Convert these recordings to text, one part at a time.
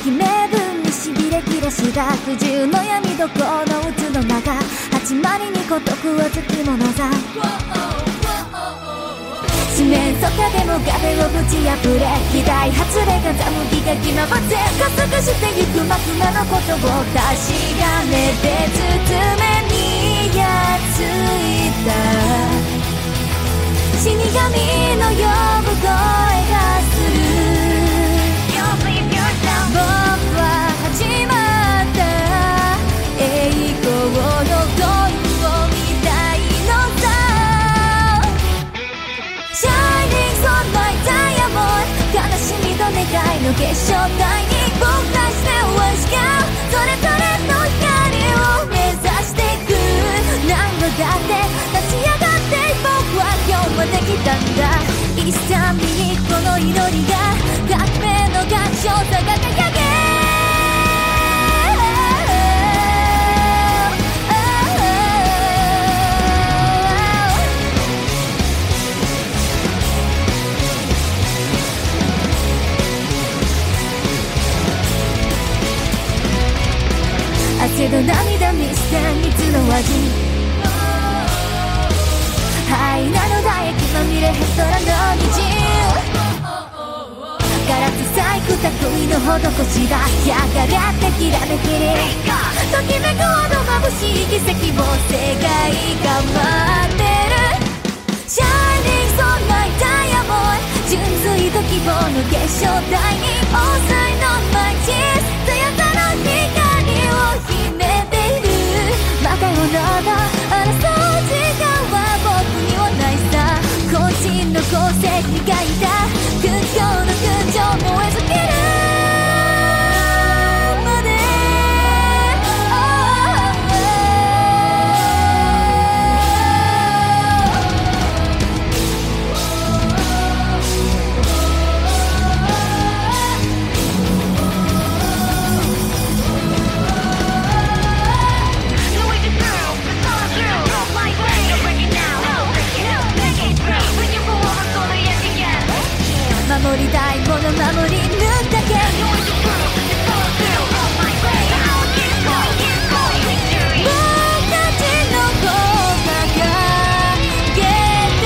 き名分にしびれ切らした苦渋の闇どこのうつの中始まりに孤独をつきものさ四面楚歌でも壁をぶち破れ機体外れ風向きが気ままぜ加速してゆく悪魔のことを確かめて包めにやついた死神の呼ぶ声がする僕は始まった栄光のゴールを見たいのさ Shining on my diamond 悲しみと願いの結晶体に僕らしてはしかそれぞれの光を目指してく何度だって立ち上がって僕は今日まで来たんだ一三にこの祈りが革命の合唱さが輝け汗と涙見捨て蜜の味灰なの唾液まみれヘトラの虹ガラス細工匠の施しがやがってきらめきりときめくほど眩しい奇跡を世界が待ってる Shining on my diamond 純粋と希望の結晶体に All sign on my tears 強さの光を秘めているまたよなだ争う時間は僕にはないさ渾身の功績がいた苦境の群青燃え尽きるまで守りたいもの守り抜くだけ僕たちの声が掲げて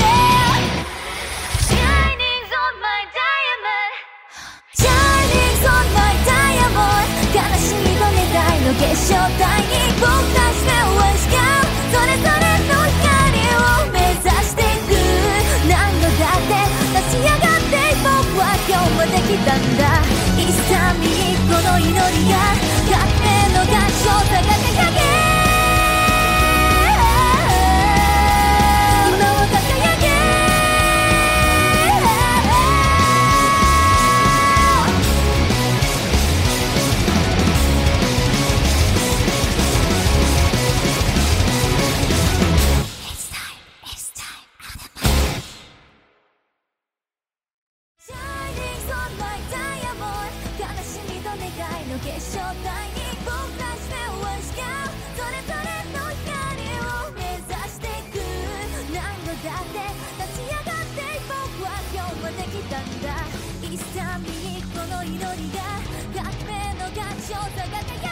Shining on my diamond Shining on my diamond 悲しみと願いの結晶体に僕たちではしかそれぞれの光を目指していく何度だって立ち上がって僕は今日まで来たんだ一三にこの祈りが革命の合唱さが輝け今を輝けIt's time Shining on my diamond 悲しみと願いの結晶体に僕らしてはしかそれぞれの光を目指してく何度だって立ち上がって僕は今日まで来たんだ一三にこの祈りが革命の合唱さが輝け